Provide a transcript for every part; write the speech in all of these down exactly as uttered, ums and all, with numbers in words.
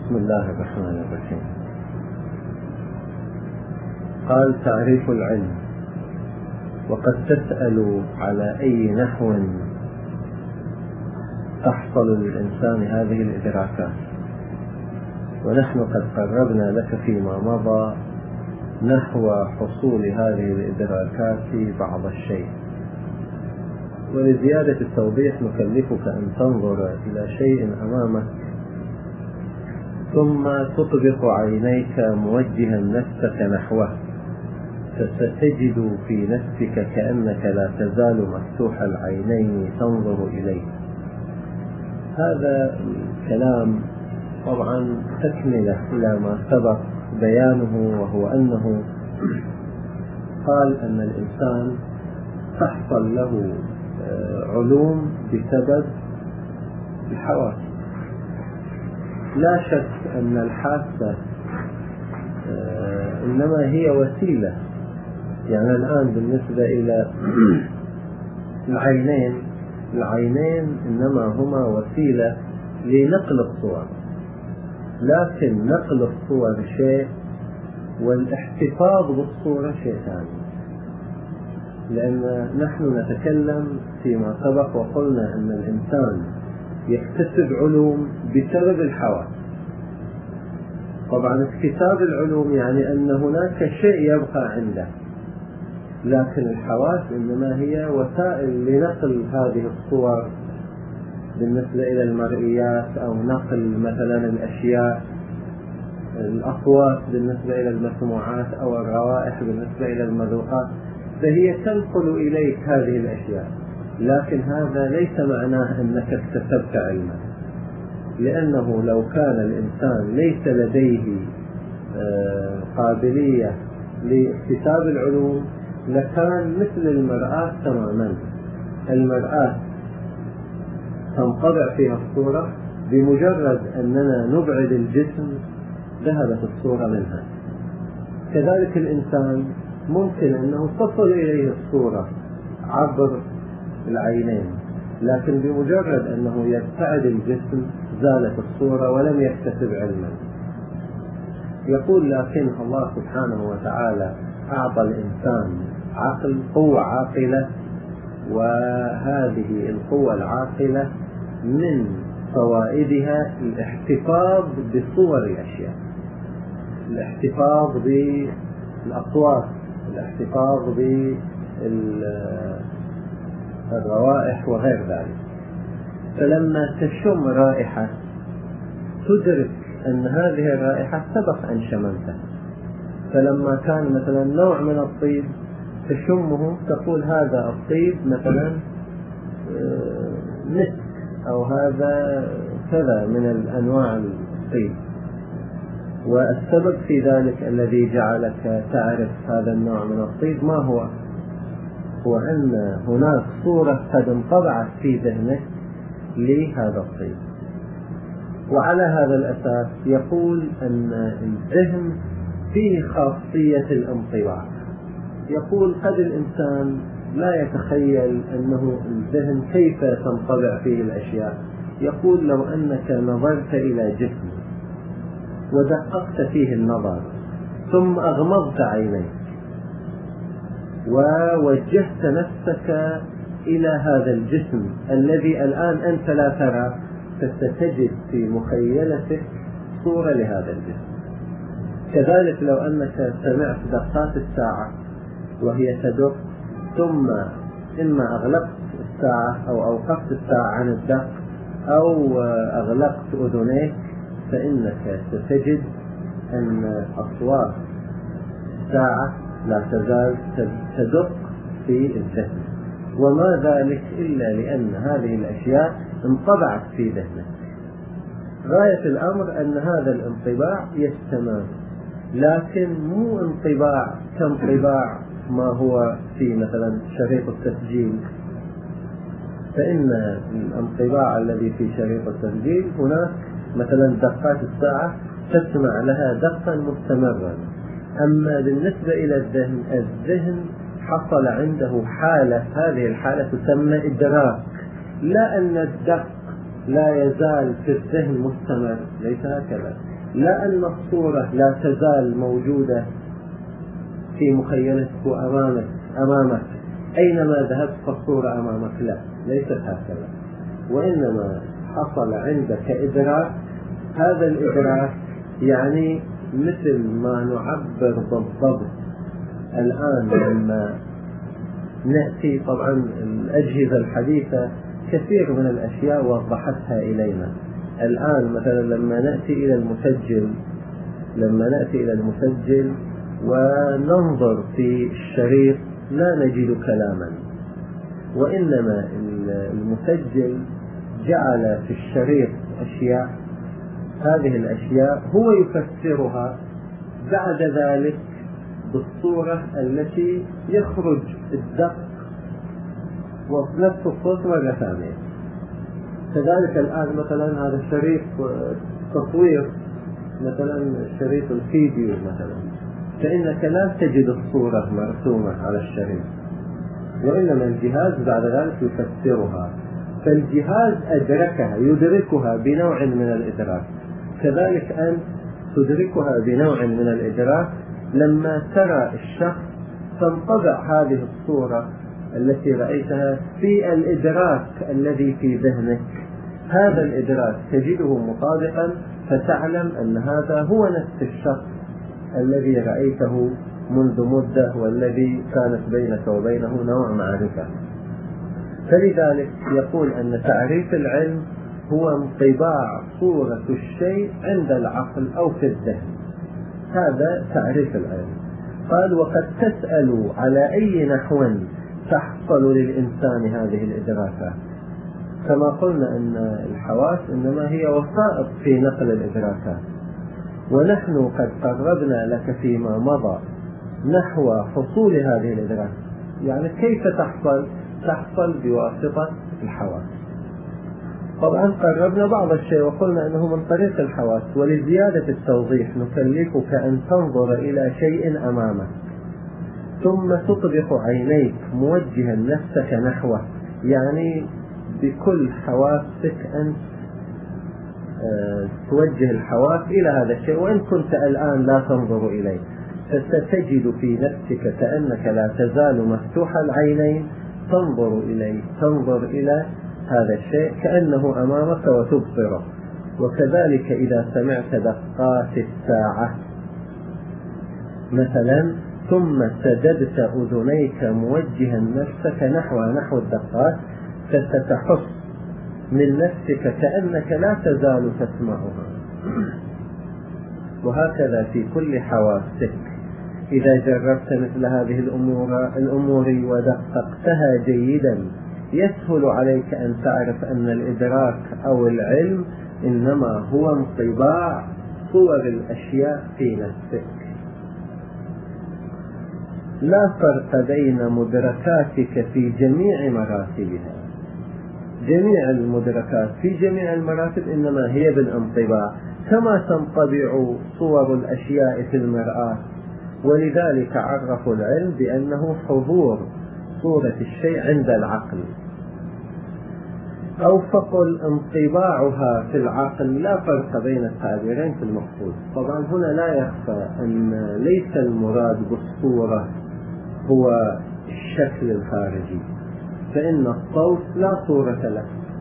بسم الله الرحمن الرحيم. قال: تعريف العلم. وقد تسأل على أي نحو تحصل للإنسان هذه الإدراكات، ونحن قد قربنا لك فيما مضى نحو حصول هذه الإدراكات بعض الشيء، ولزيادة التوضيح نكلفك أن تنظر إلى شيء أمامك ثم تطبق عينيك موجها نفسك نحوه، فستجد في نفسك كأنك لا تزال مفتوح العينين تنظر إليه. هذا الكلام طبعا تكملة إلى ما سبق بيانه، وهو أنه قال أن الإنسان تحصل له علوم بسبب الحواس. لا شك أن الحاسة إنما هي وسيلة، يعني الآن بالنسبة إلى العينين العينين إنما هما وسيلة لنقل الصور، لكن نقل الصور شيء والاحتفاظ بالصورة شيء ثاني. لأن نحن نتكلم فيما سبق وقلنا أن الإنسان يكتسب علوم بسبب الحواس. طبعا اكتساب العلوم يعني أن هناك شيء يبقى عنده، لكن الحواس إنما هي وسائل لنقل هذه الصور بالنسبة إلى المرئيات، أو نقل مثلا الأشياء، الأصوات بالنسبة إلى المسموعات، أو الروائح بالنسبة إلى المذوقات، فهي تنقل إليك هذه الأشياء. لكن هذا ليس معناه أنك اكتسبت علما، لأنه لو كان الإنسان ليس لديه قابلية لاكتساب العلوم لكان مثل المرآة تماما. المرآة تنطبع فيها الصورة، بمجرد أننا نبعد الجسم ذهبت الصورة منها. كذلك الإنسان ممكن أنه تصل إليه الصورة عبر العينين، لكن بمجرد أنه يبتعد الجسم زالت الصورة ولم يكتسب علما. يقول: لكن الله سبحانه وتعالى أعطى الإنسان عقل، قوة عاقلة، وهذه القوة العاقلة من فوائدها الاحتفاظ بصور الأشياء، الاحتفاظ بالأصوات، الاحتفاظ بالروائح وغير ذلك. فلما تشم رائحة تدرك أن هذه الرائحة سبق أن شممتها. فلما كان مثلا نوع من الطيب تشمه تقول هذا الطيب مثلا مسك، أو هذا كذا من الأنواع الطيب. والسبب في ذلك الذي جعلك تعرف هذا النوع من الطيب ما هو؟ هو أن هناك صورة قد انطبعت في ذهنك لهذا الطيب. وعلى هذا الأساس يقول أن الذهن فيه خاصية الانطباع. يقول قد الإنسان لا يتخيل أنه الذهن كيف تنطبع فيه الأشياء. يقول: لو أنك نظرت إلى جسم ودققت فيه النظر ثم أغمضت عينيك ووجهت نفسك إلى هذا الجسم الذي الآن أنت لا ترى، فستجد في مخيلتك صورة لهذا الجسم. كذلك لو أنك سمعت دقات الساعة وهي تدق، ثم إما أغلقت الساعة أو أوقفت الساعة عن الدق أو أغلقت أذنيك، فإنك ستجد أن أصوات الساعة لا تزال تدق في الذهن. وما ذلك إلا لأن هذه الأشياء انطبعت في ذهنك. غاية الأمر أن هذا الانطباع يستمر، لكن مو انطباع كانطباع ما هو في مثلا شريط التسجيل. فإن الانطباع الذي في شريط التسجيل هناك مثلا دقات الساعة تسمع لها دقا مستمرا. أما بالنسبة إلى الذهن، الذهن حصل عنده حالة، هذه الحالة تسمى إدراك، لا أن الدق لا يزال في الذهن مستمر، ليس هكذا. لا أن الصورة لا تزال موجودة في مخيلتك وأمامك أمامك أينما ذهبت فالصورة أمامك، لا، ليست هكذا، وإنما حصل عندك إدراك. هذا الإدراك يعني مثل ما نعبر بالضبط الآن لما نأتي، طبعا الأجهزة الحديثة كثير من الأشياء وضحتها إلينا. الآن مثلا لما نأتي إلى المسجل لما نأتي إلى المسجل وننظر في الشريط لا نجد كلاما، وإنما المسجل جعل في الشريط أشياء، هذه الأشياء هو يفسرها بعد ذلك بالصورة التي يخرج الدق ونفس الصوت مرة ثانية. كذلك الآن مثلا هذا الشريط تصوير، مثلا شريط الفيديو مثلا، فإنك لا تجد الصورة مرسومة على الشريط، وإنما الجهاز بعد ذلك يفسرها، فالجهاز أدركها يدركها بنوع من الإدراك. كذلك أن تدركها بنوع من الإدراك لما ترى الشخص تنطبع هذه الصورة التي رأيتها في الإدراك الذي في ذهنك، هذا الإدراك تجده مطابقا، فتعلم أن هذا هو نفس الشخص الذي رأيته منذ مدة والذي كانت بينك وبينه نوع معرفة. فلذلك يقول أن تعريف العلم هو انطباع صورة الشيء عند العقل أو في الذهن، هذا تعريف العلم. قال: وقد تسأل على أي نحو تحصل للإنسان هذه الإدراكات. كما قلنا أن الحواس إنما هي وسائط في نقل الإدراكات، ونحن قد قربنا لك فيما مضى نحو حصول هذه الإدراك، يعني كيف تحصل؟ تحصل بواسطة الحواس. طبعا قربنا بعض الشيء وقلنا أنه من طريق الحواس، ولزيادة التوضيح نكلفك أن تنظر إلى شيء أمامك ثم تطبق عينيك موجها نفسك نحوه، يعني بكل حواسك أن توجه الحواس إلى هذا الشيء، وإن كنت الآن لا تنظر إليه فستجد في نفسك كأنك لا تزال مفتوح العينين تنظر إليه، تنظر إلى هذا الشيء كأنه أمامك وتبصره. وكذلك إذا سمعت دقات الساعة مثلا ثم سددت أذنيك موجها نفسك نحو نحو الدقات، فستحس من نفسك كأنك لا تزال تسمعها. وهكذا في كل حواسك، إذا جربت مثل هذه الأمور الأمور ودققتها جيدا يسهل عليك أن تعرف أن الإدراك أو العلم إنما هو انطباع صور الأشياء في نفسك. لا فرق بين مدركاتك في جميع مراتبها، جميع المدركات في جميع المراتب إنما هي بالانطباع، كما تنطبع صور الأشياء في المرآة. ولذلك عرفوا العلم بأنه حضور صورة الشيء عند العقل، أو فقل انطباعها في العقل. لا فرق بين التعبيرين في المقصود. طبعا هنا لا يخفى أن ليس المراد بالصورة هو الشكل الخارجي، فإن الصوت لا صورة له،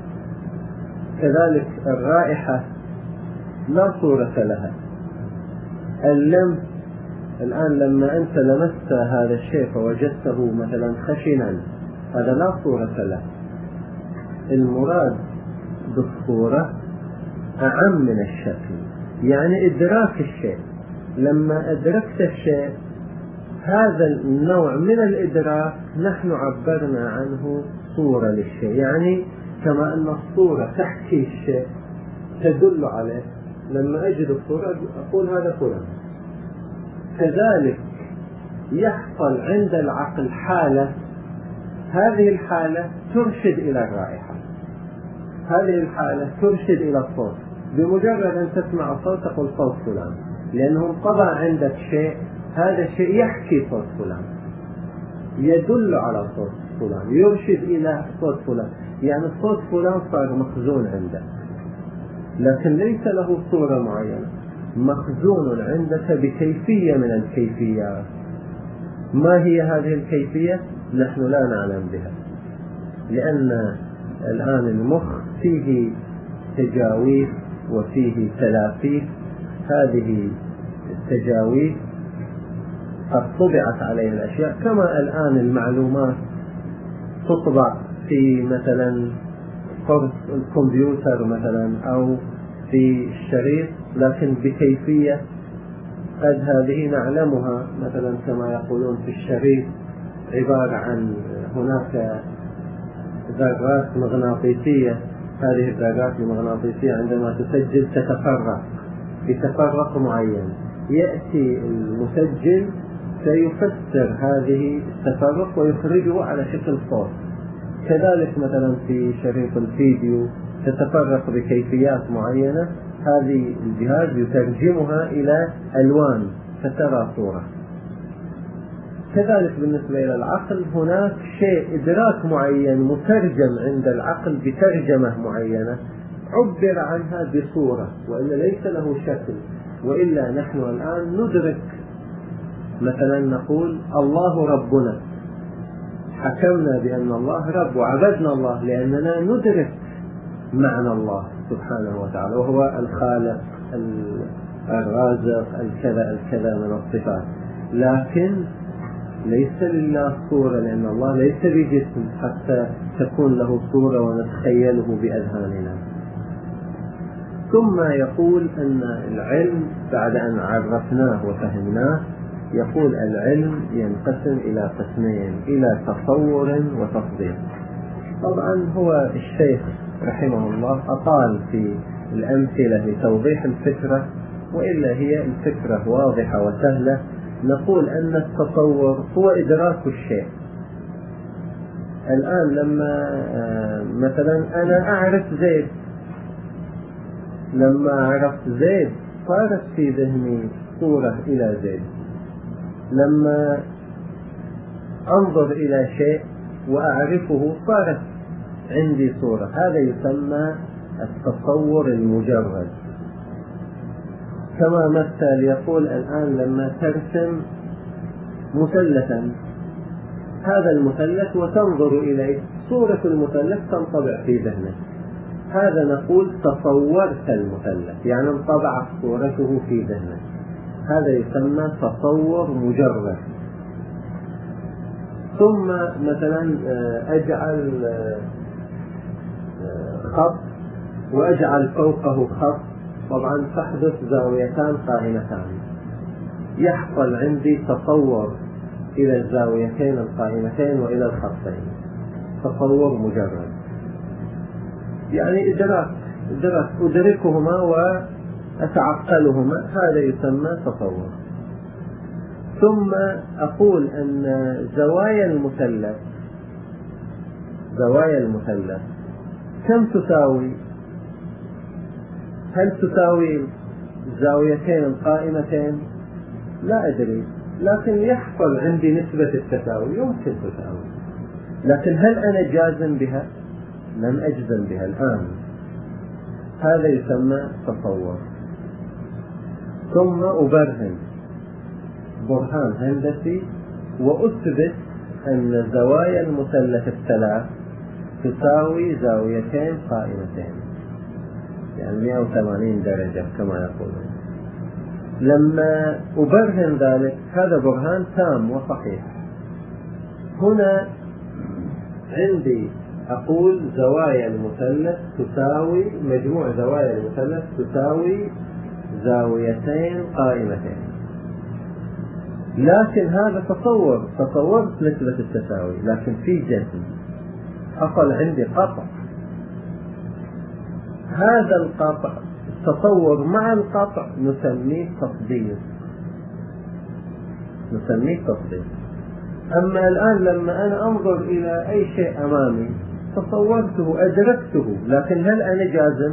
كذلك الرائحة لا صورة لها، اللمس الآن لما أنت لمست هذا الشيء فوجدته مثلا خشنا، هذا لا صورة له. المراد بالصورة أعم من الشكل، يعني إدراك الشيء. لما أدركت الشيء هذا النوع من الإدراك نحن عبرنا عنه صورة للشيء، يعني كما أن الصورة تحكي الشيء تدل عليه، لما أجد الصورة أقول هذا فلان. كذلك يحصل عند العقل حالة، هذه الحالة ترشد إلى الرائحة، هذه الحالة ترشد إلى الصوت. بمجرد أن تسمع الصوت تقول صوت فلان، لأنه انطبع عندك شيء، هذا الشيء يحكي صوت فلان، يدل على صوت فلان، يرشد إلى صوت فلان، يعني صوت فلان صار مخزون عندك، لكن ليس له صورة معينة. مخزون عندك بكيفية من الكيفيات. ما هي هذه الكيفية؟ نحن لا نعلم بها، لأن الآن المخ فيه تجاويف وفيه تلافيف. هذه التجاويف قد طبعت عليه الأشياء، كما الآن المعلومات تطبع في مثلا قرص الكمبيوتر مثلا أو في الشريط، لكن بكيفية قد هذه نعلمها. مثلا كما يقولون في الشريط عبارة عن هناك ذرات مغناطيسية، هذه الذرات المغناطيسية عندما تسجل تتفرق بتفرق معين، يأتي المسجل سيفسر هذه التفرق ويخرجه على شكل صوت. كذلك مثلا في شريط الفيديو تتفرق بكيفيات معينة، هذه الجهاز يترجمها إلى ألوان فترى صورة. كذلك بالنسبة إلى العقل هناك شيء إدراك معين مترجم عند العقل بترجمة معينة عبر عنها بصورة، وإلا ليس له شكل. وإلا نحن الآن ندرك، مثلا نقول الله ربنا، حكمنا بأن الله رب وعبدنا الله لأننا ندرك معنى الله سبحانه وتعالى، وهو الخالق الرازق الكذا الكذا من الصفات. لكن ليس لله صورة، لأن الله ليس بجسم حتى تكون له صورة ونتخيله بأذهاننا. ثم يقول أن العلم بعد أن عرفناه وفهمناه، يقول العلم ينقسم إلى قسمين، إلى تصور وتصديق. طبعا هو الشيخ رحمه الله أطال في الأمثلة لتوضيح الفكرة، وإلا هي الفكرة واضحة وسهلة. نقول أن التصور هو إدراك الشيء. الآن لما مثلا أنا أعرف زيد، لما عرفت زيد صارت في ذهني صورة إلى زيد. لما أنظر إلى شيء وأعرفه صارت عندي صورة. هذا يسمى التصور المجرد. كما مثل يقول الآن لما ترسم مثلثا، هذا المثلث وتنظر إليه، صورة المثلث تنطبع في ذهنك، هذا نقول تصورت المثلث، يعني انطبعت صورته في ذهنك. هذا يسمى تصور مجرد. ثم مثلا أجعل خط وأجعل فوقه خط، طبعا تحدث زاويتان قائمتان، يحصل عندي تصور إلى الزاويتين القائمتين وإلى الخطين، تصور مجرد، يعني إدراك إدراك أدركهما وأتعقلهما، هذا يسمى تصور. ثم أقول أن زوايا المثلث زوايا المثلث كم تساوي؟ هل تساوي الزاويتين القائمتين؟ لا أدري، لكن يحصل عندي نسبة التساوي، يمكن تساوي، لكن هل أنا جازم بها؟ لم أجزم بها الآن. هذا يسمى تصور. ثم أبرهن برهان هندسي وأثبت أن زوايا المثلث الثلاث تساوي زاويتين قائمتين، يعني مئة وثمانين درجة كما يقولون. لما أبرهن ذلك هذا برهان تام وصحيح. هنا عندي أقول زوايا المثلث تساوي، مجموع زوايا المثلث تساوي زاويتين قائمتين، لكن هذا تصور، تصورت نسبة التساوي، لكن في جزم، حصل عندي قطع. هذا القطع التصور مع القطع نسميه تصديق، نسميه تصديق. أما الآن لما أنا أنظر إلى أي شيء أمامي تصورته أدركته، لكن هل أنا جازم؟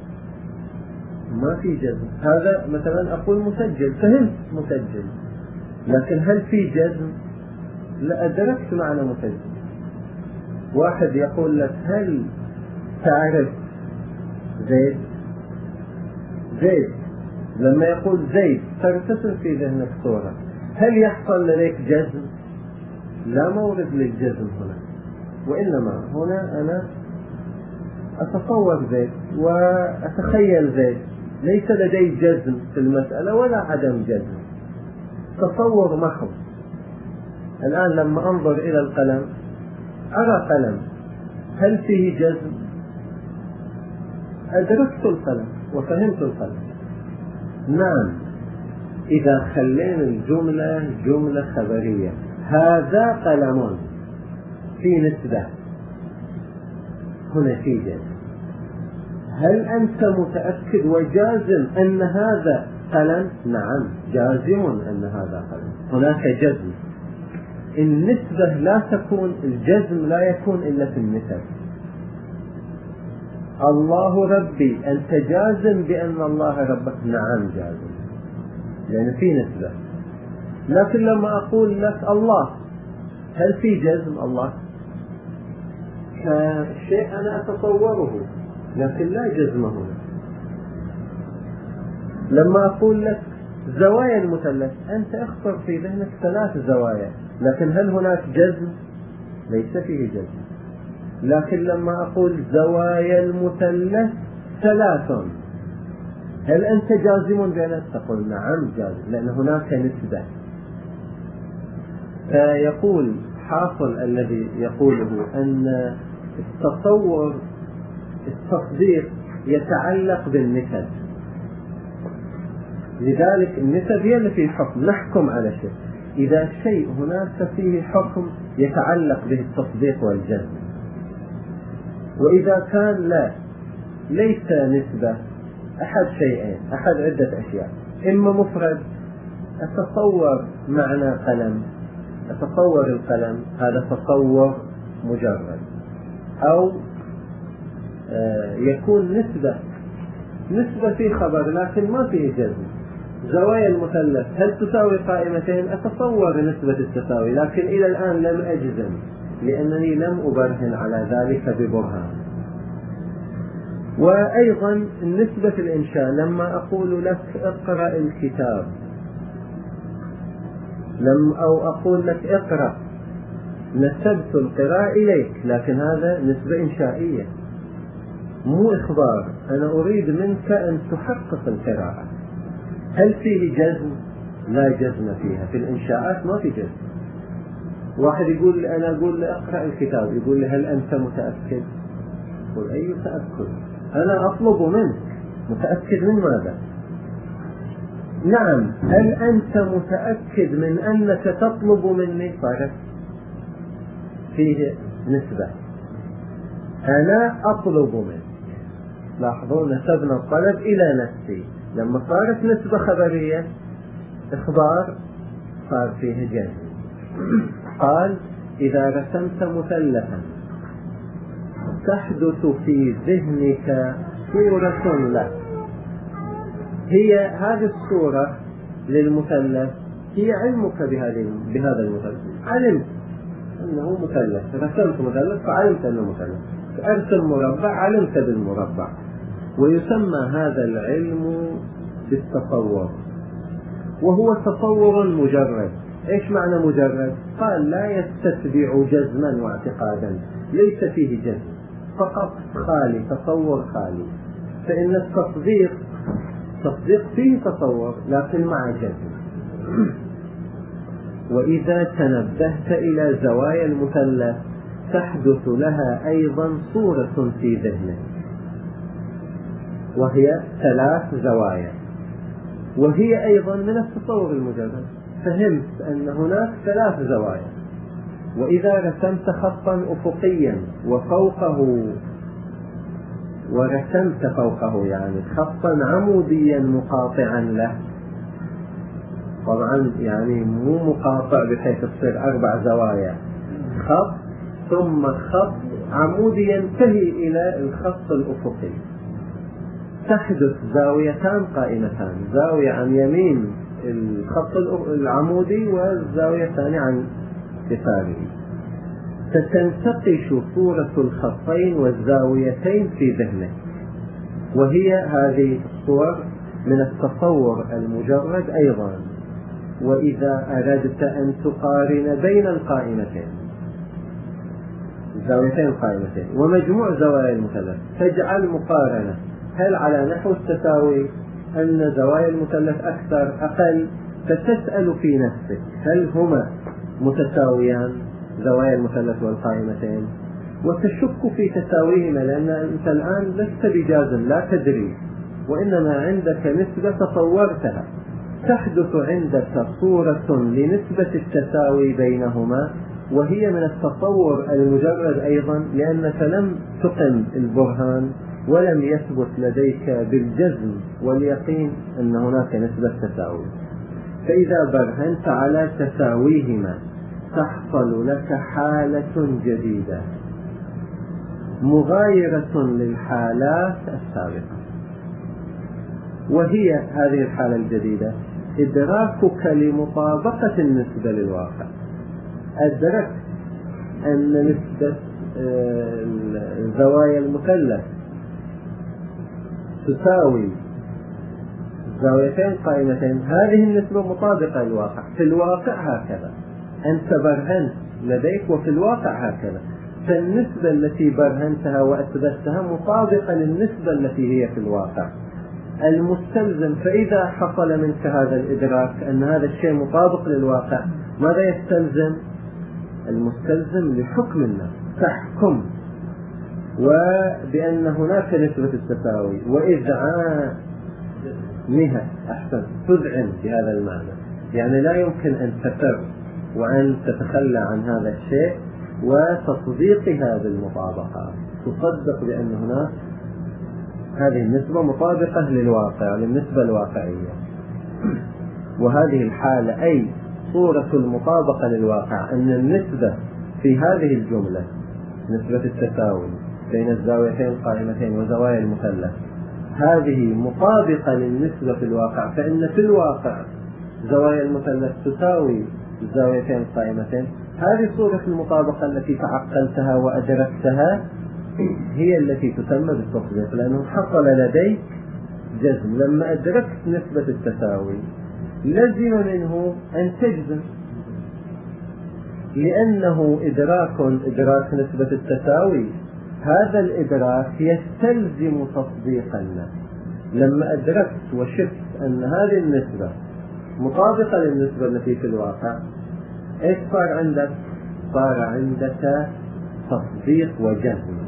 ما في جزم. هذا مثلا أقول مسجل، فهمت مسجل، لكن هل في جزم؟ لا، أدركت معنى مسجل. واحد يقول لك هل تعرف زيد؟ زيد لما يقول زيد ترتسم في ذهنك صورة، هل يحصل لديك جزم؟ لا مورد للجزم هنا، وإنما هنا أنا أتصور زيد وأتخيل زيد، ليس لدي جزم في المسألة ولا عدم جزم، تصور محض. الآن لما أنظر إلى القلم أرى قلم، هل فيه جزم؟ أدركت القلم وفهمت القلم. نعم، إذا خلينا الجملة جملة خبرية، هذا قلم في نسبة، هنا في جزم. هل أنت متأكد وجازم أن هذا قلم؟ نعم جازم أن هذا قلم، هناك جزم. النسبة لا تكون، الجزم لا يكون إلا في النسب. الله ربي، أنت جازم بأن الله ربك؟ نعم جازم، لأن في نسبة. لكن لما أقول لك الله، هل في جزم؟ الله كشيء أنا أتصوره لكن لا جزم هنا. لما أقول لك زوايا المثلث، أنت اخطر في ذهنك ثلاث زوايا، لكن هل هناك جزم؟ ليس فيه جزم. لكن لما أقول زوايا المثلث ثلاث، هل أنت جازم بذلك؟ تقول نعم جازم، لأن هناك نسبة. فيقول حاصل الذي يقوله أن التصور التصديق يتعلق بالنسب، لذلك النسب هي التي حكم، نحكم على شيء. إذا شيء هناك فيه حكم يتعلق به التصديق والجزم، وإذا كان لا، ليس نسبة، أحد شيئين، أحد عدة أشياء، إما مفرد، أتصور معنى قلم، أتصور القلم، هذا تصور مجرد، أو يكون نسبة، نسبة في خبر لكن ما فيه جزم. زوايا المثلث هل تساوي قائمتين؟ أتصور نسبة التساوي، لكن إلى الآن لم أجزم لأنني لم أبرهن على ذلك ببرهان. وأيضا النسبة في الإنشاء، لما أقول لك اقرأ الكتاب، لم أو أقول لك اقرأ، نسبت القراءة إليك، لكن هذا نسبة إنشائية مو إخبار، أنا أريد منك أن تحقق القراءة. هل فيه جزم؟ لا جزم فيها، في الإنشاءات ما في جزم. واحد يقول لي، أنا أقول لي اقرأ الكتاب، يقول لي هل أنت متأكد؟ أقول أي تأكد؟ أنا أطلب منك، متأكد من ماذا؟ نعم، هل أنت متأكد من أنك تطلب مني؟ صارت فيه نسبة، أنا أطلب منك. لاحظوا نسبنا الطلب إلى نفسي، لما صارت نسبة خبرية إخبار صار فيه جزم. قال إذا رسمت مثلثا تحدث في ذهنك صورة له، هي هذه الصورة للمثلث هي علمك بهذا المثلث، علمت أنه مثلث، رسمت مثلث فعلمت أنه مثلث، أرسم مربع علمت بالمربع. ويسمى هذا العلم بالتصور، وهو تصور مجرد. إيش معنى مجرد؟ قال لا يستتبع جزما واعتقادا، ليس فيه جزم، فقط خالي، تصور خالي. فإن التصديق تصديق فيه تصور لكن مع جزم. وإذا تنبهت إلى زوايا المثلث تحدث لها أيضا صورة في ذهنك، وهي ثلاث زوايا، وهي أيضا من التصور المجرد. فهمت أن هناك ثلاث زوايا. وإذا رسمت خطا أفقيا وفوقه ورسمت فوقه يعني خطا عموديا مقاطعا له، طبعا يعني مو مقاطع بحيث تصير أربع زوايا، خط ثم خط عمودي ينتهي إلى الخط الأفقي، تحدث زاويتان قائمتان، زاوية عن يمين الخط العمودي والزاوية الثانية عن يساره، فتنتقش صورة الخطين والزاويتين في ذهنك. وهي هذه الصور من التصور المجرد أيضا. وإذا أردت أن تقارن بين القائمتين، الزاويتين القائمتين ومجموع زوايا المثلث، تجعل مقارنة هل على نحو التساوي أن زوايا المثلث أكثر أقل، فتسأل في نفسك هل هما متساويان زوايا المثلث والقائمتين، وتشك في تساويهما، لأن أنت الآن لست بجازم لا تدري، وإنما عندك نسبة تصورتها. تحدث عندك صورة لنسبة التساوي بينهما، وهي من التصور المجرد أيضا، لأنك لم تقم البرهان ولم يثبت لديك بالجزم واليقين أن هناك نسبة تساوي. فإذا برهنت على تساويهما تحصل لك حالة جديدة مغايرة للحالات السابقة، وهي هذه الحالة الجديدة إدراكك لمطابقة النسبة للواقع. أدركت أن نسبة زوايا المثلث تساوي زاويتين قائمتين، هذه النسبة مطابقة للواقع. في الواقع هكذا، أنت برهنت لديك وفي الواقع هكذا، فالنسبة التي برهنتها وأثبتها مطابقة للنسبة التي هي في الواقع. المستلزم، فإذا حصل منك هذا الإدراك أن هذا الشيء مطابق للواقع، ماذا يستلزم؟ المستلزم لحكم النفس، تحكم وبأن هناك نسبة التساوي، وإذعانها أحسن تذعن بهذا المعنى، يعني لا يمكن أن تفر وأن تتخلى عن هذا الشيء، وتصديقها بالمطابقة، تصدق بأن هناك هذه النسبة مطابقة للواقع، للنسبة الواقعية. وهذه الحالة أي صورة المطابقة للواقع، أن النسبة في هذه الجملة نسبة التساوي بين الزاويتين القائمتين وزوايا المثلث هذه مطابقة للنسبة في الواقع، فإن في الواقع زوايا المثلث تساوي الزاويتين القائمتين. هذه صورة المطابقة التي تعقلتها وأدركتها هي التي تسمى بالتصديق، لأنه حصل لديك جزم. لما أدركت نسبة التساوي لزم منه أن تجزم، لأنه إدراك إدراك نسبة التساوي، هذا الإدراك يستلزم تصديق النفس. لما أدركت وشفت أن هذه النسبة مطابقة للنسبة التي في الواقع، إيش صار عندك؟ صار عندك تصديق وجزم.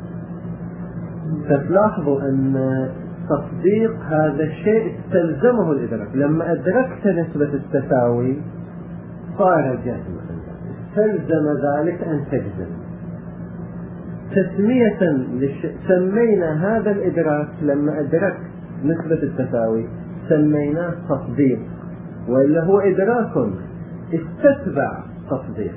فتلاحظوا أن تصديق هذا الشيء استلزمه الإدراك. لما أدركت نسبة التساوي صار جزم، استلزم ذلك أن تجزم. تسمية للش... سمينا هذا الإدراك لما أدركت نسبة التساوي سميناه تصديق، وإلا هو إدراك استتبع تصديق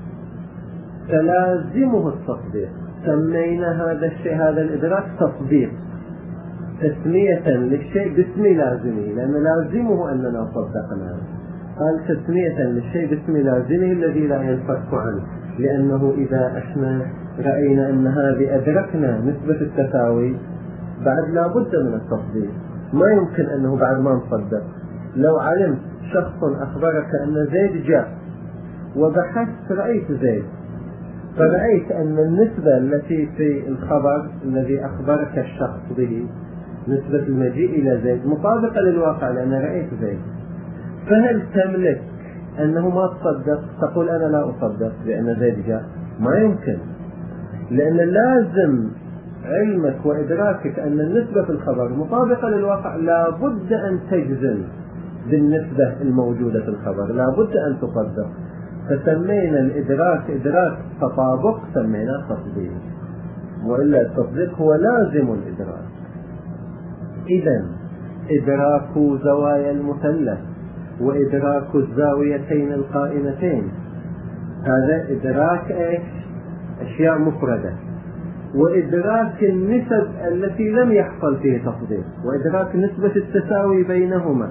فلازمه التصديق. سمينا هذا الشيء هذا الإدراك تصديق، تسمية للشيء باسم لازمه، لأن لازمه أننا صدقناه. قال تسمية للشيء باسم لازمه الذي لا ينفك عنه، لأنه إذا احنا رأينا أن هذه أدركنا نسبة التساوي بعد لا بد من التصديق، ما يمكن أنه بعد ما نصدق. لو علمت شخص أخبرك أن زيد جاء وبحثت رأيت زيد، فرأيت أن النسبة التي في الخبر الذي أخبرك الشخص به نسبة المجيء إلى زيد مطابقة للواقع لأن رأيت زيد، فهل تملك أنه ما تصدق؟ تقول أنا لا أصدق بأن زيد جاء؟ ما يمكن، لأن لازم علمك وإدراكك أن النسبة في الخبر مطابقة للواقع، لا بد أن تجزم بالنسبة الموجودة في الخبر، لا بد أن تصدق. فسمينا الإدراك إدراك تطابق، سميناه تصديق، وإلا التصديق هو لازم الإدراك. إذن إدراك زوايا المثلث وإدراك الزاويتين القائمتين هذا إدراك إيش؟ أشياء مفردة. وإدراك النسب التي لم يحصل فيه تصديق، وإدراك نسبة التساوي بينهما،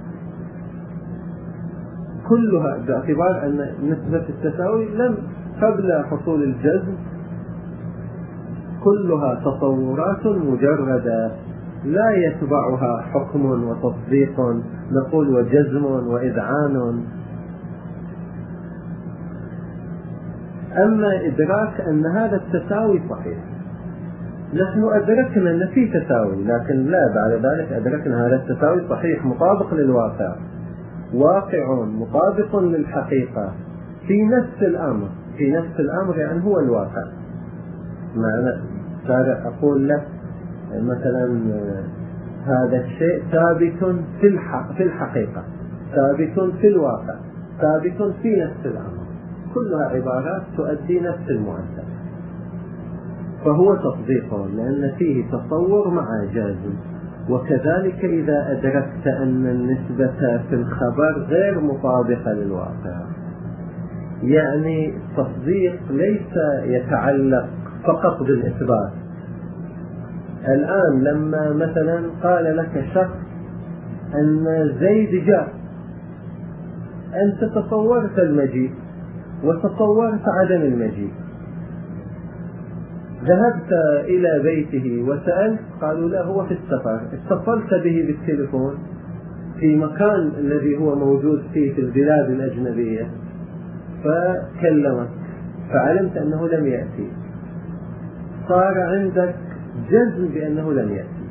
كلها باعتبار أن نسبة التساوي لم قبل حصول الجزم، كلها تصورات مجردة لا يتبعها حكم وتصديق نقول وجزم وإذعان. أما إدراك أن هذا التساوي صحيح، نحن أدركنا أن في تساوي، لكن لا بعد ذلك أدركنا هذا التساوي صحيح مطابق للواقع، واقع مطابق للحقيقة في نفس الأمر. في نفس الأمر يعني هو الواقع. معنى أقول لك مثلا هذا الشيء ثابت في الحق في الحقيقة، ثابت في الواقع، ثابت في نفس الأمر، كلها عبارات تؤدي نفس المعدل، فهو تصديق لأن فيه تصور مع جازم. وكذلك إذا أدركت أن النسبة في الخبر غير مطابقة للواقع، يعني التصديق ليس يتعلق فقط بالإثبات. الآن لما مثلا قال لك شخص أن زيد جاء، أنت تصورت المجيء وتصورت عدم المجيء، ذهبت إلى بيته وسألت قالوا لا هو في السفر، اتصلت به بالتليفون في مكان الذي هو موجود فيه في البلاد الأجنبية فكلمك فعلمت أنه لم يأتي، صار عندك جزم بأنه لم يأتي.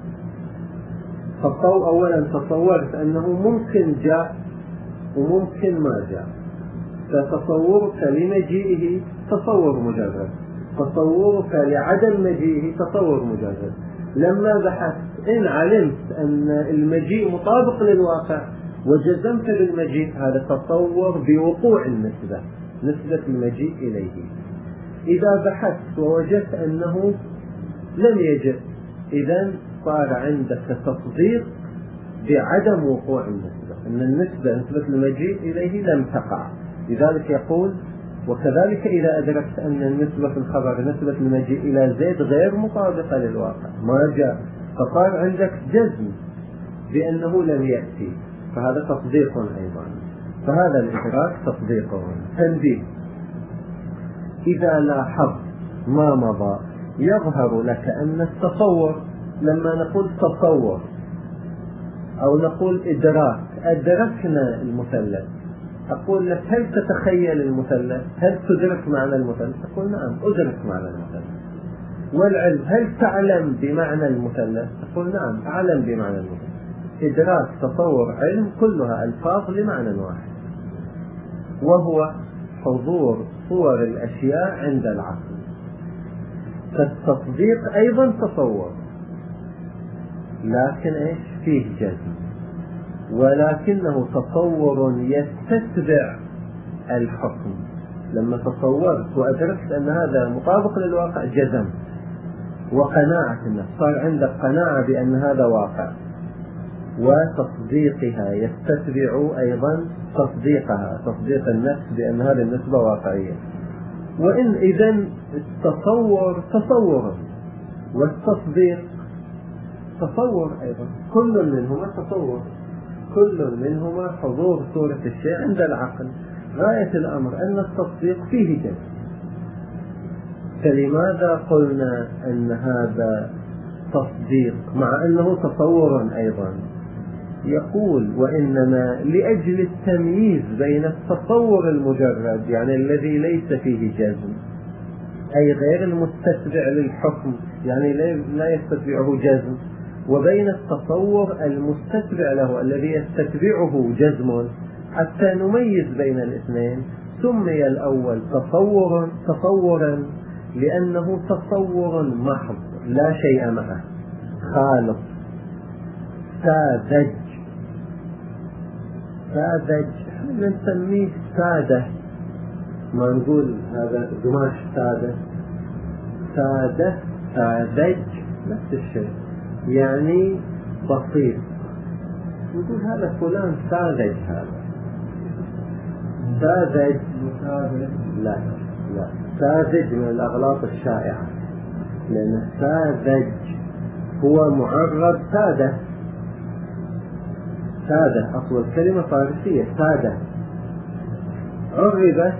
فالطو أولا تصورت أنه ممكن جاء وممكن ما جاء، فتصورك لمجيئه تصور مجرد، تصورك لعدم مجيئه تصور مجرد. لما بحثت إن علمت أن المجيء مطابق للواقع وجزمت بالمجيء، هذا تصور بوقوع النسبة، نسبة المجيء إليه. إذا بحثت ووجدت أنه لم يجئ، إذن صار عندك تصديق بعدم وقوع النسبة، أن النسبة نسبة المجيء إليه لم تقع. لذلك يقول وكذلك إذا أدركت أن النسبة في الخبر نسبة المجيء إلى زيد غير مطابقة للواقع ما جاء، فصار عندك جزم بأنه لم يأتي، فهذا تصديق أيضا. فهذا الإدراك تصديق. تنبيه: إذا لاحظت ما مضى يظهر لك أن التصور، لما نقول تصور أو نقول إدراك، أدركنا المثلث، أقول لك هل تتخيل المثلث؟ هل تدرك معنى المثلث؟ أقول نعم أدرك معنى المثلث. والعلم، هل تعلم بمعنى المثلث؟ أقول نعم أعلم بمعنى المثلث. إدراك، تصور، علم كلها ألفاظ لمعنى واحد، وهو حضور صور الأشياء عند العقل. فالتصديق أيضا تصور، لكن إيش فيه جزم، ولكنه تصور يستتبع الحكم. لما تصورت وأدركت أن هذا مطابق للواقع جزمت، وقناعة النفس، صار عندك قناعة بأن هذا واقع، وتصديقها يستتبع أيضا تصديقها، تصديق النفس بأن هذه النسبة واقعية. وإن إذن التصور تصور والتصديق تصور أيضا، كل منهما تصور، كل منهما حضور صورة الشيء عند العقل. غاية الأمر أن التصديق فيه جزم. فلماذا قلنا أن هذا تصديق مع أنه تصور أيضا؟ يقول وإنما لأجل التمييز بين التصور المجرد، يعني الذي ليس فيه جزم، أي غير المستتبع للحكم، يعني لا يستتبعه جزم، وبين التصور المستتبع له الذي يستتبعه جزم، حتى نميز بين الاثنين. سمي الأول تصور تصورا لأنه تصور محض لا شيء معه، خالص ساذج. ساذج احنا نسميه سادة، ما نقول هذا قماش سادة، سادة ساذج نفس الشيء، يعني بسيط. نقول هذا فلان ساذج، هذا ساذج. لا لا ساذج من الأغلاط الشائعة، لأن ساذج هو معرب سادة. سادة أصل الكلمة فارسية، سادة عربت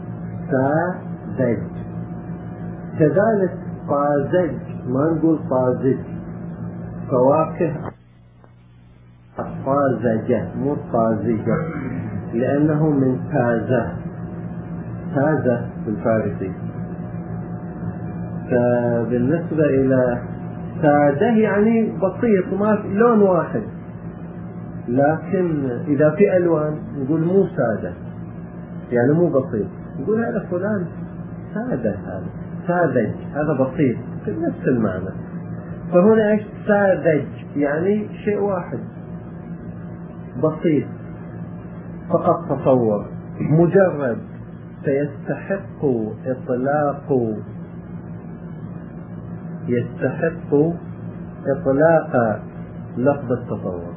ساذج. كذلك طازج، ما نقول طازج، فواكه طازجة مو طازجة، لأنه من تازة، تازة بالفارسي. فبالنسبة إلى سادة يعني بسيط، ما في لون واحد، لكن إذا في ألوان نقول مو سادة، يعني مو بسيط، نقول هذا فلان سادة، هذا ساذج، هذا بسيط، نفس المعنى. فهنا ايش ساذج؟ يعني شيء واحد بسيط فقط تصور مجرد، فيستحق إطلاق يستحق إطلاق لفظ التصور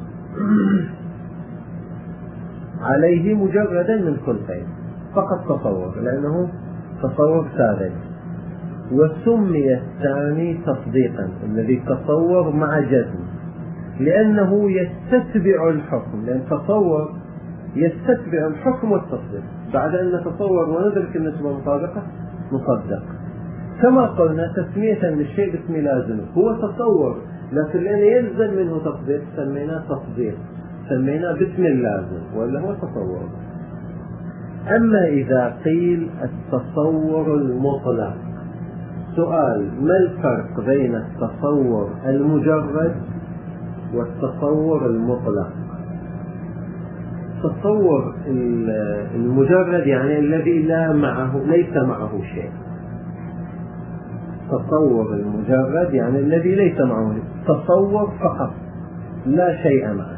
عليه مجردا من خلقين، فقط تصور، لأنه تصور ساذج. وسمي الثاني تصديقا، الذي تصور مع جزم، لأنه يستتبع الحكم، لأن تصور يستتبع الحكم والتصديق. بعد أن نتصور وندرك النسبة المطابقة نصدق. كما قلنا تسمية للشيء باسم لازم، هو تصور لكن لأن يلزم منه تصديق سميناه تصديق، سميناه باسم اللازم، ولا هو تصور. أما إذا قيل التصور المطلق، سؤال: ما الفرق بين التصور المجرد والتصور المطلق؟ التصور المجرد يعني الذي لا معه ليس معه شيء. التصور المجرد يعني الذي ليس معه شيء، تصور فقط لا شيء معه.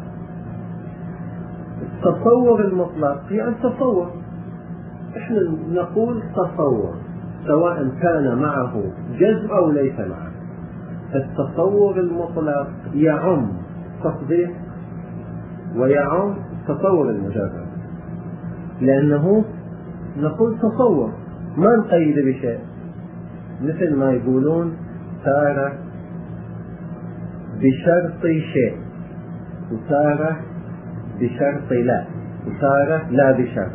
التصور المطلق يعني تصور، احنا نقول تصور سواء كان معه جزء أو ليس معه. التصور المطلق يعم تصديق ويعم تصور المجرد، لأنه نقول تصور ما نقيد بشيء، مثل ما يقولون صار بشرط شيء، وصار بشرط لا، وصار لا بشرط.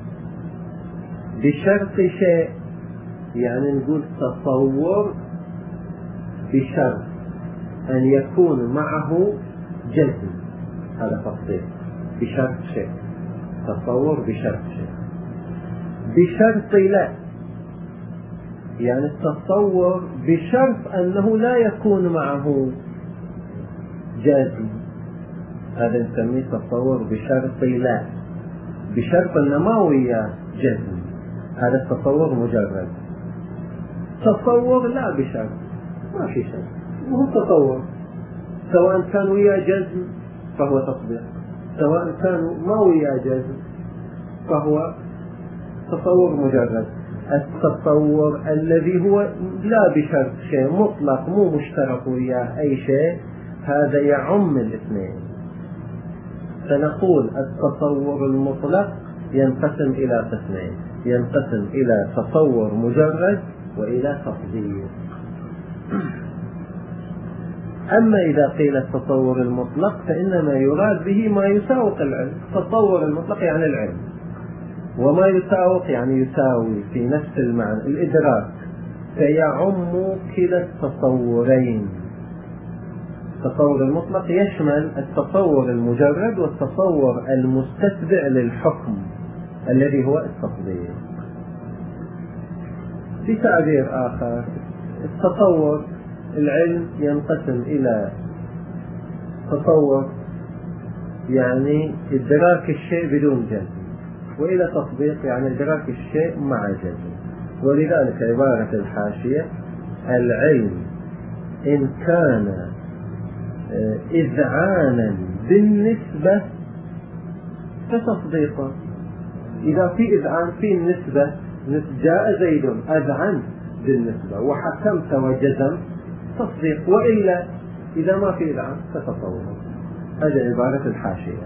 بشرط شيء يعني نقول تصور بشرط أن يكون معه جزم، هذا تصديق بشرط شيء، تصور بشرط شيء. بشرط لا يعني التصور بشرط أنه لا يكون معه جزم، هذا نسميه تصور بشرط لا، بشرط أنه ما وياه جزم، هذا التصور مجرد. تصور لا بشرط، ما في شيء، وهو تصور، سواء كان وياه جزم فهو تصديق، سواء كان ما وياه جزم فهو تصور مجرد. التصور الذي هو لا بشرط شيء، مطلق مو مشترك وياه أي شيء، هذا يعم الاثنين. فنقول التصور المطلق ينقسم إلى قسمين، ينقسم إلى تصور مجرد وإلى تصديق. أما إذا قيل التصور المطلق فإنما يراد به ما يساوق العلم. التصور المطلق يعني العلم، وما يساوق يعني يساوي في نفس المعنى الإدراك، فيعم كلا التصورين. التصور المطلق يشمل التصور المجرد والتصور المستتبع للحكم الذي هو التصديق. في تعبير آخر، التصور العلم ينقسم إلى تصور يعني إدراك الشيء بدون جزم، وإلى تصديق يعني إدراك الشيء مع جزم. ولذلك عبارة الحاشية: العلم إن كان إذعانا بالنسبة فتصديقا. إذا في إذعان في النسبة، جاء زيد أذعن بالنسبة وحكمت وجزم، تصديق. وإلا إذا ما في إذعان فتصور. هذه عبارة الحاشية،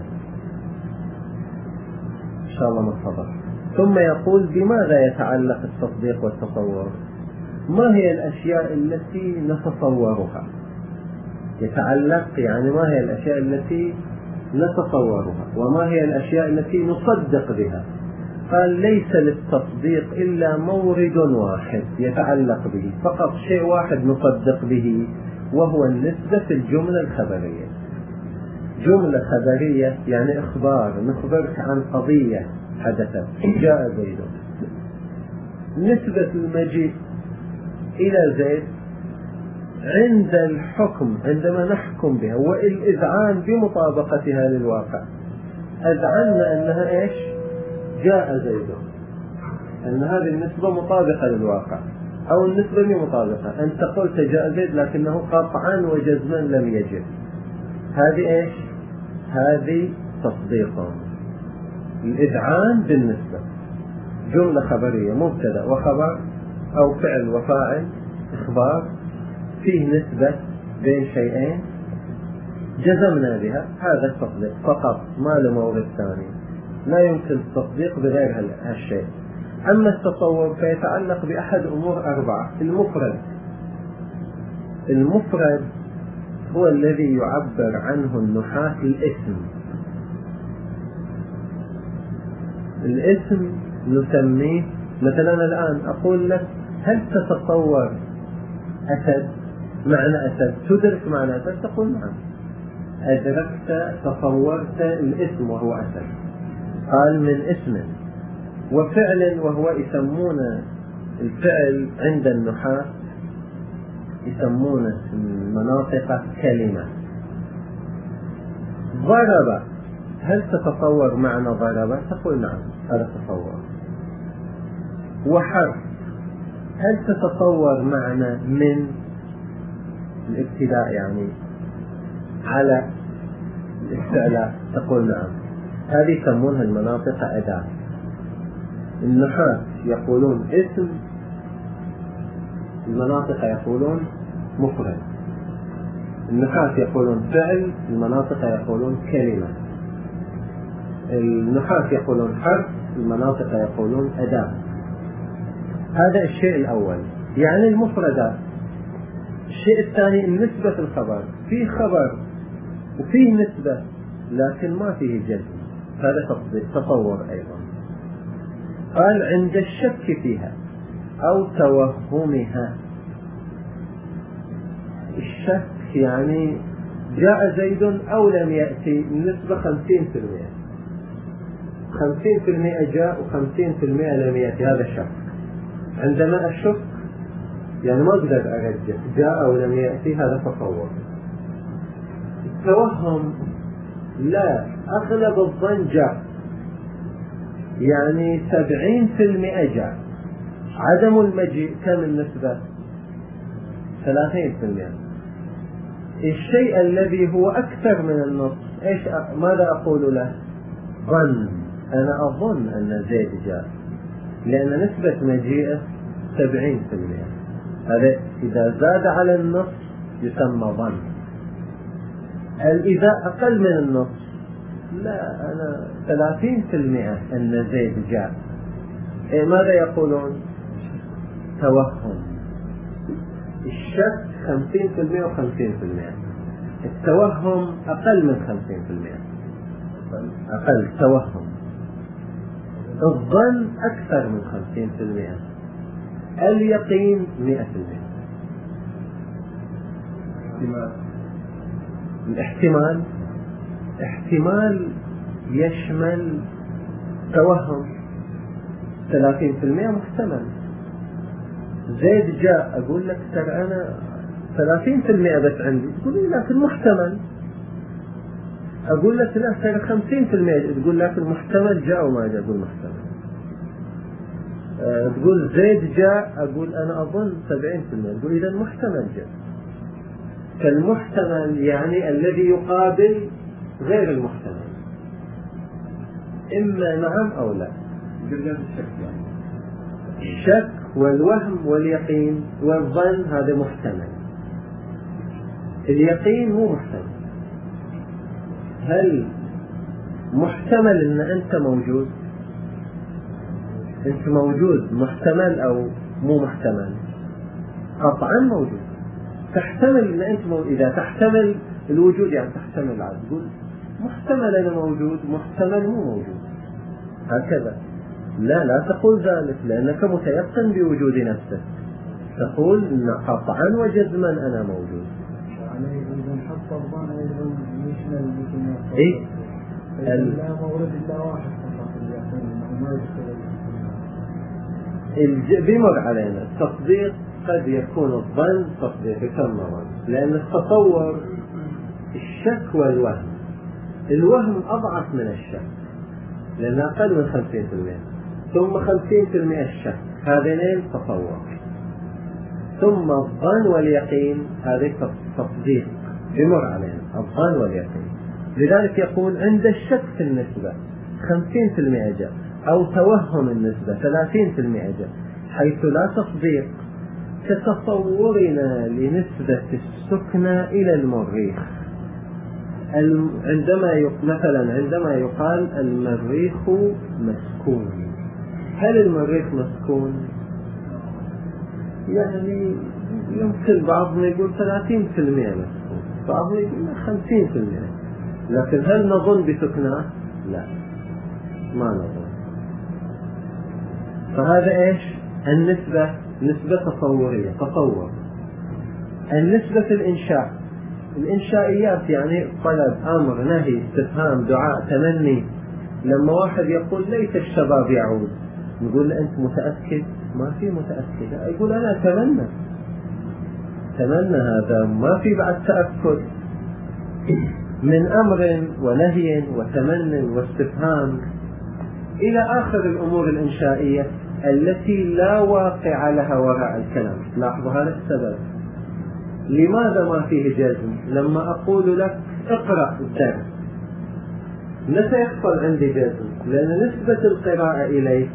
إن شاء الله متفضل. ثم يقول: بماذا يتعلق التصديق والتصور؟ ما هي الأشياء التي نتصورها؟ يتعلق يعني ما هي الأشياء التي نتصورها، وما هي الأشياء التي نصدق بها. قال: ليس للتصديق إلا مورد واحد يتعلق به، فقط شيء واحد نصدق به، وهو النسبة في الجملة الخبرية. جملة خبرية يعني إخبار، نخبرك عن قضية حدثت، جاء زيد. نسبة المجيء إلى زيد عند الحكم، عندما نحكم بها والإذعان بمطابقتها للواقع. أذعنا أنها إيش؟ جاء زيد، أن هذه النسبة مطابقة للواقع، أو النسبة مو مطابقة. أنت قلت جاء زيد لكنه قطعا وجزما لم يجد، هذه إيش؟ هذه تصديق. الإذعان بالنسبة جملة خبرية، مبتدأ وخبر أو فعل وفاعل، إخبار فيه نسبة بين شيئين جزمنا بها، هذا التصديق فقط، ما له مورد ثاني، لا يمكن التصديق بغير هالشيء. أما التصور فيتعلق بأحد أمور أربعة. المفرد، المفرد هو الذي يعبر عنه النحاة الاسم. الاسم نسميه، مثلا الآن أقول لك هل تتصور أسد؟ معنى أسد، تدرك معنى أسد؟ تقول نعم، أدركت، تصورت الاسم وهو أسد. قال من اسم وفعل، وهو يسمون الفعل عند النحاة يسمون المناطق كلمة. ضرب، هل تتصور معنى ضرب؟ تقول نعم، هذا تصور. وحرف، هل تتصور معنى من الابتداء يعني على الاستعلاء؟ تقول نعم، هذه يسمونها المناطق أداة. النحاة يقولون اسم، المناطق يقولون مفرد. النحاة يقولون فعل، المناطق يقولون كلمة. النحاة يقولون حرف، المناطق يقولون أداة. هذا الشيء الأول، يعني المفردات. الشيء الثاني النسبة في الخبر، في خبر وفيه نسبة لكن ما فيه جزم، هذا تصور أيضا. قال عند الشك فيها أو توهمها. الشك يعني جاء زيد أو لم يأتي، النسبة خمسين في المئة، خمسين في المئة جاء وخمسين في المئة لم يأتي، هذا شك. عندما أشك يعني ما أقدر أرجع جاء أو لم يأتي، هذا تصور. التوهم لا، أغلب الظن جاء، يعني سبعين في المئة جاء. عدم المجيء كم النسبة؟ ثلاثين في المئة. الشيء الذي هو أكثر من النصف إيش؟ ماذا أقول له؟ ظن، أنا أظن أن زيد جاء، لأن نسبة مجيئه سبعين في المئة. هذا إذا زاد على النصف يسمى ظن. إذا أقل من النصف لا، أنا ثلاثين في المئة أن زيد جاء. إيه ماذا يقولون؟ توهم. الشك خمسين في المئة وخمسين في المئة، التوهم أقل من خمسين في المئة، أقل توهم. الظن أكثر من خمسين في المئة، اليقين مئة في المئة. الاحتمال، احتمال يشمل توهم، ثلاثين في المئة محتمل. زيد جاء، أقول لك ترى أنا ثلاثين في المئة بس عندي، تقول لي لكن محتمل. أقول لك لا ترى خمسين في المئة، تقول لكن محتمل جاء وما جاء، أقول محتمل. أه تقول زيد جاء، أقول أنا أظن سبعين في المئة، تقول إذا محتمل جاء. كالمحتمل يعني الذي يقابل غير المحتمل، إما نعم أو لا. الشك والوهم واليقين والظن هذا محتمل، اليقين مو محتمل. هل محتمل أن أنت موجود؟ أنت موجود، محتمل أو مو محتمل؟ قطعا موجود. تحتمل أن أنت موجود، إذا تحتمل الوجود يعني تحتمل عاد، تقول محتمل أنا موجود، محتمل مو موجود، هكذا. لا لا تقول ذلك، لأنك متيقن بوجود نفسك، تقول إن قطعا وجزما أنا موجود. الطبان أيضا يشمل مثل إيه؟ لا مورد إلا واحد فقط اللي يكون ما يدخل الج... بيمر علينا التصديق قد يكون الظن تصديق كم مرة، لأن التصور الشك والوهم. الوهم أضعف من الشك لأنه أقل من خمسين بالمئة، ثم خمسين بالمئة الشك، هذين تصور، ثم الظن واليقين هذه تصديق بمر علينا الظن واليقين. لذلك يقول عند الشك في النسبة خمسين بالمئة جاء، أو توهم النسبة ثلاثين بالمئة جاء، حيث لا تصديق كتصورنا لنسبة السكنى إلى المريخ. عندما مثلا عندما يقال المريخ مسكون، هل المريخ مسكون؟ يعني يمكن بعضنا يقول ثلاثين بالمئة مسكون، بعضنا يقول خمسين بالمئة، لكن هل نظن بسكناه؟ لا، ما نظن. فهذا ايش؟ النسبة نسبة تصورية، تصور. النسبة في الإنشاء، الإنشائيات يعني طلب، أمر، نهي، استفهام، دعاء، تمني. لما واحد يقول ليت الشباب يعود، نقول له أنت متأكد؟ ما في متأكد. يقول أنا أتمنى، تمنى، هذا ما في بعد تأكد. من أمر ونهي وتمن واستفهام إلى آخر الأمور الإنشائية التي لا واقع لها وراء الكلام. لاحظوا هذا السبب. لماذا ما فيه جزم؟ لما أقول لك اقرأ الدرس، متى يحصل عندي جزم؟ لأن نسبة القراءة إليك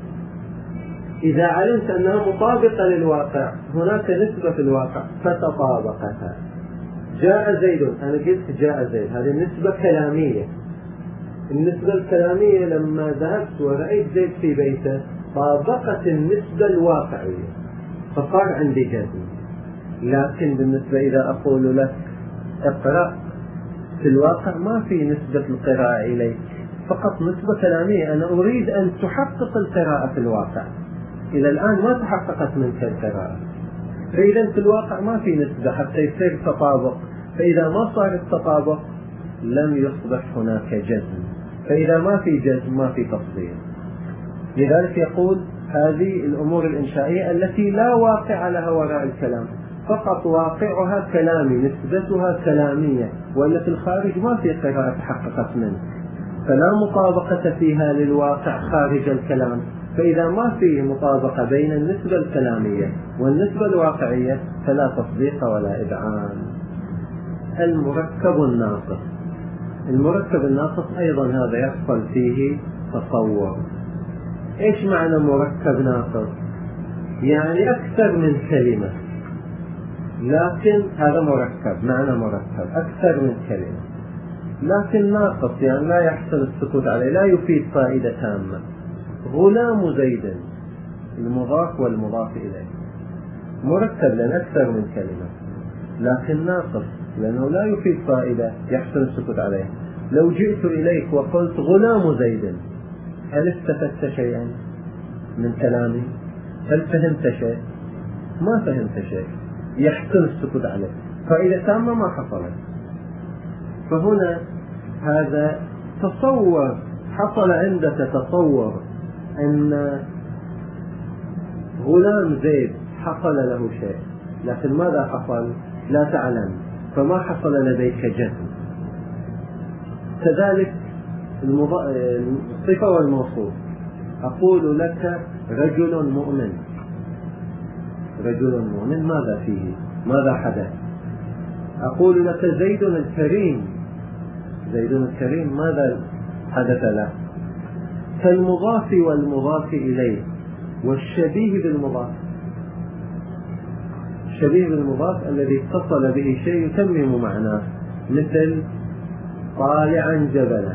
إذا علمت أنها مطابقة للواقع، هناك نسبة في الواقع فتطابقتها. جاء زيد، أنا قلت جاء زيد، هذه نسبة كلامية. النسبة الكلامية لما ذهبت ورأيت زيد في بيته طابقت النسبة الواقعية فصار عندي جزم. لكن بالنسبة إذا أقول لك اقرأ، في الواقع ما في نسبة القراءة إليك، فقط نسبة كلامية. أنا أريد أن تحقق القراءة في الواقع، إلى الآن ما تحققت منك القراءة، فإذا في الواقع ما في نسبة حتى يصير تطابق. فإذا ما صار التطابق لم يصبح هناك جزم، فإذا ما في جزم ما في تصديق. لذلك يقول هذه الأمور الإنشائية التي لا واقع لها وراء الكلام، فقط واقعها كلامي، نسبتها كلامية، ولا في الخارج ما في قراءة تحققت منه، فلا مطابقة فيها للواقع خارج الكلام. فإذا ما في مطابقة بين النسبة الكلامية والنسبة الواقعية فلا تصديق ولا إذعان. المركب الناقص، المركب الناقص أيضا هذا يحصل فيه تصور. إيش معنى مركب ناقص؟ يعني أكثر من كلمة، لكن هذا مركب، معنى مركب أكثر من كلمة لكن ناقص، يعني لا يحصل السكوت عليه، لا يفيد فائدة تامة. غلام زيد، المضاف والمضاف إليه، مركب لأن أكثر من كلمة، لكن ناقص لأنه لا يفيد فائدة يحصل السكوت عليه. لو جئت إليك وقلت غلام زيد، هل استفدت شيئا من كلامي؟ هل فهمت شيء؟ ما فهمت شيء، يحصل السكوت عليه، فائدة تامة ما حصلت. فهنا هذا تصور، حصل عندك تصور أن غلام زيد حصل له شيء، لكن ماذا حصل؟ لا تعلم، فما حصل لديك جزم. كذلك الصفة والموصوف، أقول لك رجل مؤمن، رجل مؤمن ماذا فيه؟ ماذا حدث؟ أقول لك زيد الكريم، زيد الكريم ماذا حدث له؟ فالمضاف والمضاف إليه والشبيه بالمضاف، الشبيه بالمضاف الذي اتصل به شيء يتمم معناه، مثل طالعا جبلا،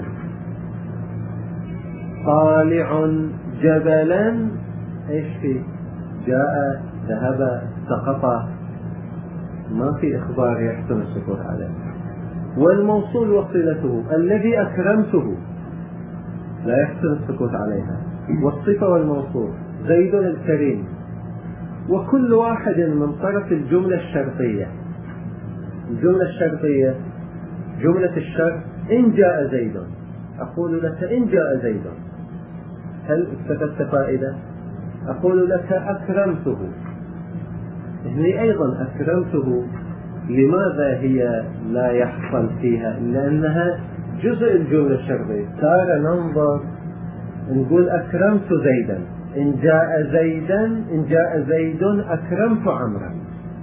طالع جبلا ايش فيه؟ جاء، ذهب، سقط، ما في إخبار يحسن السكوت عليه. والموصول وصلته الذي أكرمته لا يحسن السكوت عليها. والصفة والموصول زيد الكريم، وكل واحد من طرف الجملة الشرطية الجملة الشرطية جملة الشرط إن جاء زيد، أقول لك إن جاء زيد، هل استفدت فائدة؟ أقول لك أكرمته، هي أيضا أكرمته، لماذا هي لا يحصل فيها؟ لأنها جزء الجملة الشرطية. تارة ننظر نقول أكرمت زيدا، إن جاء زيدا إن جاء زيد أكرمت عمرا.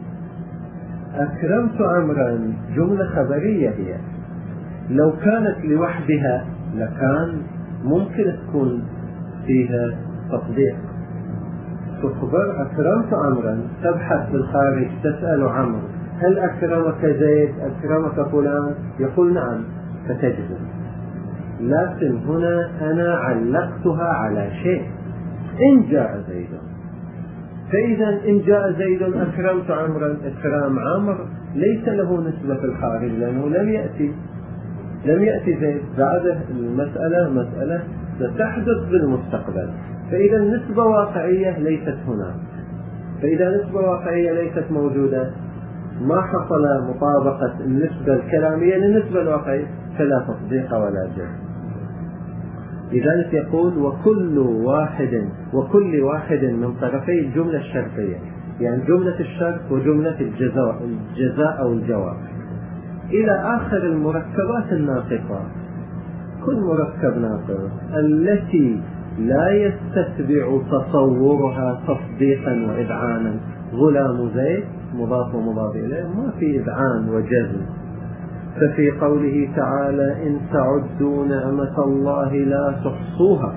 أكرمت عمرا جملة خبرية هي، لو كانت لوحدها لكان ممكن تكون فيها تطبيق. تخبر أكرمت عمرا، تبحث في الخارج تسأل عمرو هل أكرمك زيد أكرمك فلان، يقول نعم فتجزم. لكن هنا أنا علقتها على شيء إن جاء زيد، فإذا إن جاء زيد أكرمت عمرا، إكرام عمرو ليس له نسبة في الخارج لأنه لم يأتي لم يأتي زيد. بعد المسألة مسألة ستحدث بالمستقبل، فإذا النسبة واقعية ليست هنا. فإذا نسبة واقعية ليست موجودة ما حصل مطابقة النسبة الكلامية للنسبة الواقعية، فلا تطبيق ولا جزم. لذلك يقول وكل واحد وكل واحد من طرفي الجملة الشرطية، يعني جملة الشرط وجملة الجزاء الجزاء أو الجواب إلى آخر المركبات الناطقة. كل مركب ناطق التي لا يستتبع تصورها تصديقا وإذعانا. غلام زيد مضاف ومضاف إليه ما في إذعان وجزم. ففي قوله تعالى إن تعدوا نعمة الله لا تحصوها،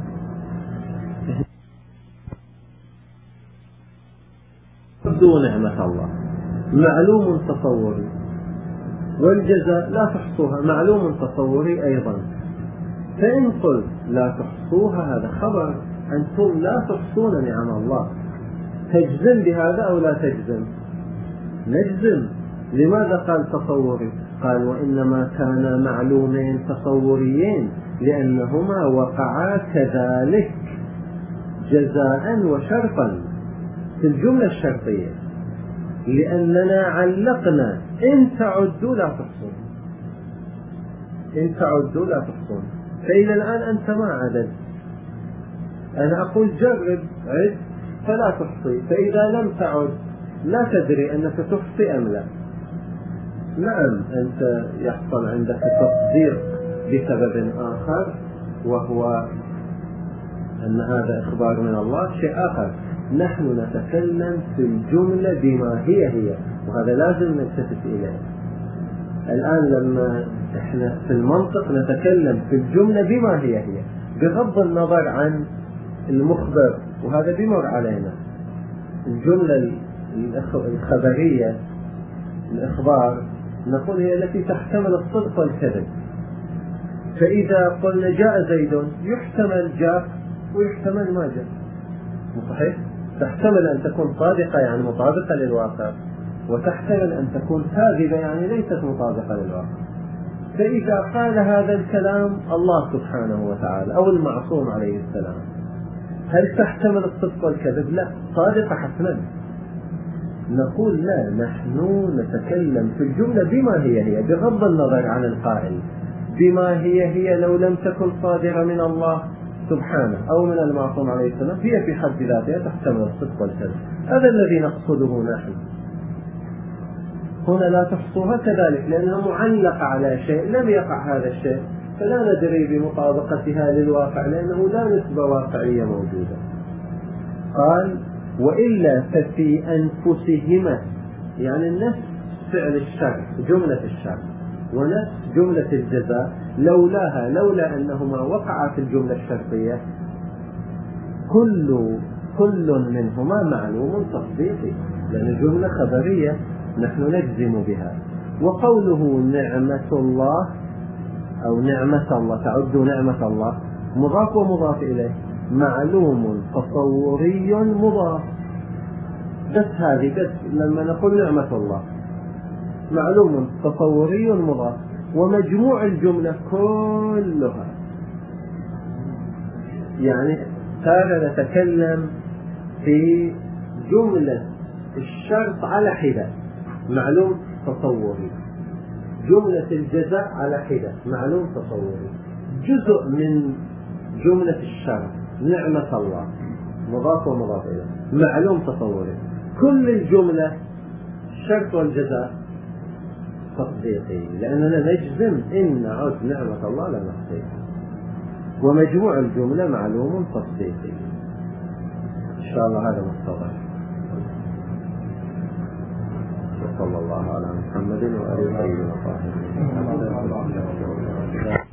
تعدوا نعمة الله معلوم تصوري، والجزاء لا تحصوها معلوم تصوري أيضا. فإن قلت لا تحصوها هذا خبر، أنتم لا تحصون نعم الله، تجزم بهذا أو لا تجزم؟ نجزم. لماذا قال تصوري؟ قال وإنما كان معلومين تصوريين لأنهما وقعا كذلك جزاء وشرطا في الجملة الشرطية، لأننا علقنا إن تعدوا لا تحصون، إن تعدوا لا تحصون. فإلى الآن أنت ما عدد، أنا أقول جرب عد فلا تحصي، فإذا لم تعد لا تدري أنك تحصي أم لا. نعم أنت يحصل عندك تصديق بسبب آخر وهو أن هذا إخبار من الله، شيء آخر. نحن نتكلم في الجملة بما هي هي، وهذا لازم نلتفت إليه. الآن لما إحنا في المنطق نتكلم في الجملة بما هي هي بغض النظر عن المخبر، وهذا بيمر علينا. الجملة الخبرية الإخبار نقول هي التي تحتمل الصدق والكذب. فإذا قلنا جاء زيد يحتمل جاء ويحتمل ما جاء، صحيح؟ تحتمل أن تكون صادقة يعني مطابقة للواقع، وتحتمل أن تكون كاذبة يعني ليست مطابقة للواقع. فإذا قال هذا الكلام الله سبحانه وتعالى أو المعصوم عليه السلام، هل تحتمل الصدق والكذب؟ لا، صادقة حتما. نقول لا، نحن نتكلم في الجملة بما هي هي بغض النظر عن القائل، بما هي هي لو لم تكن صادرة من الله سبحانه أو من المعصوم عليه السلام هي في حد ذاتها تحتمل الصدق والكذب. هذا الذي نقصده نحن هنا. لا تحصوها كذلك لأنها معلقة على شيء لم يقع هذا الشيء، فلا ندري بمطابقتها للواقع لأنه لا نسبة واقعية موجودة. قال وإلا ففي أنفسهما، يعني نفس فعل الشر جملة الشر ونفس جملة الجزاء لولاها لولا أنهما وقعا في الجملة الشرطية كل كل منهما معلوم تصديقي، لأن جملة خبرية نحن نجزم بها. وقوله نعمة الله أو نعمة الله، تعدوا نعمة الله، مضاف ومضاف إليه، معلوم تصوري مضاف. بس هذه بس لما نقول نعمة الله معلوم تصوري مضاف، ومجموع الجملة كلها يعني ترى نتكلم في جملة الشرط على حدة. معلوم تصوري، جملة الجزاء على حدة معلوم تصوري، جزء من جملة الشر نعمة الله مضاف ومضاف إليه معلوم تصوري، كل الجملة الشرط والجزاء تصديقي، لأننا نجزم إن عد نعمة الله لا نحصيها، ومجموع الجملة معلوم تصديقي. إن شاء الله هذا مستوى. صلى الله على محمد وآله وصحبه.